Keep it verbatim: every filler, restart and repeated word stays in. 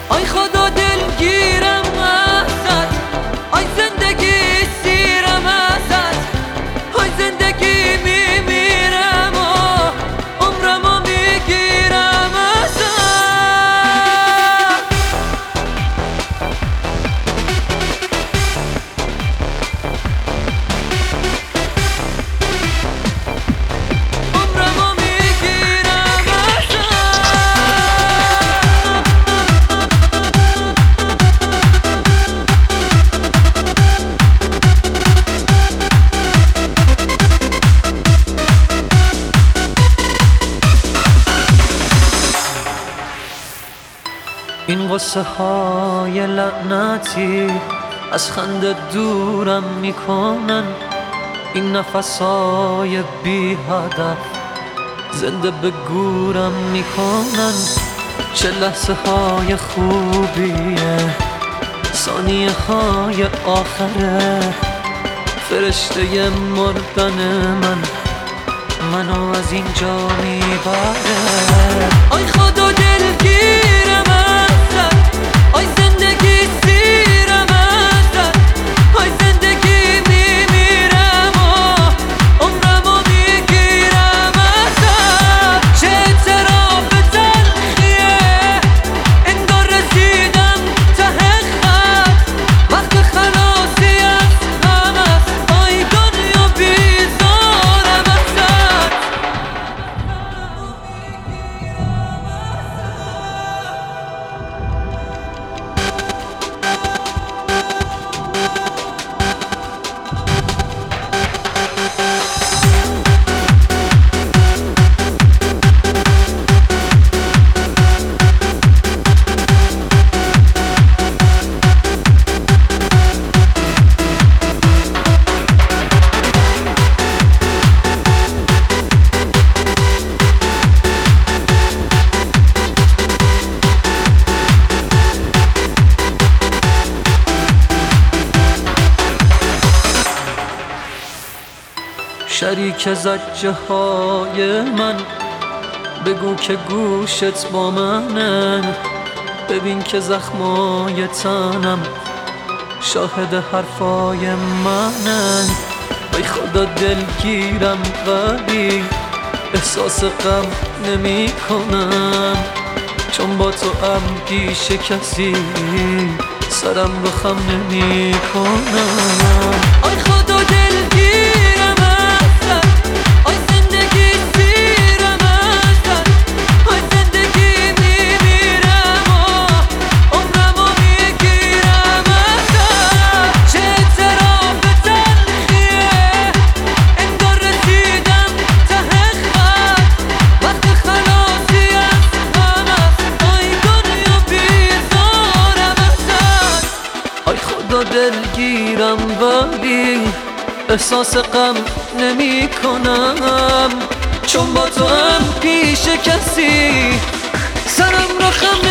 آی خدا دلگیرم ازت، آی زندگی سیرم ازت، آی زندگی میمیرم و عمرمو میگیرم ازت. عمرمو میگیرم ازت. این قصه های لعنتی از خنده دورم میکنن، این نفس های بی هدف زنده به گورم میکنن. چه لحظه های خوبیه، ثانیه های آخره، فرشته مردن من منو از اینجا میبره. آی خدا دلگیرم ازت، آی زندگی سیرم ازت، آی زندگی میمیرم و عمرمو میگیرم ازت. چه اعتراف تلخیه، انگار رسیدم ته خط، وقت خلاصی از غم است، آی دنیا بیزارم ازت. شریک زجه های من، بگو که گوشت با منه، ببین که زخمای تنم شاهد حرفای منه. ای خدا دلگیرم ولی احساس غم نمی کنم، چون با تو هم پیش کسی سرم رو خم نمی کنم. آی خدا دلگیرم ازت، آی زندگی سیرم ازت، آی زندگی میمیرم و عمرمو میگیرم ازت. چه اعتراف تلخیه، انگار رسیدم ته خط، وقت خلاصی از غم است، آی دنیا بیزارم ازت. آی خدا دلگیرم ولی احساس غم نمی کنم، چون با تو هم پیش کسی سرم رو خم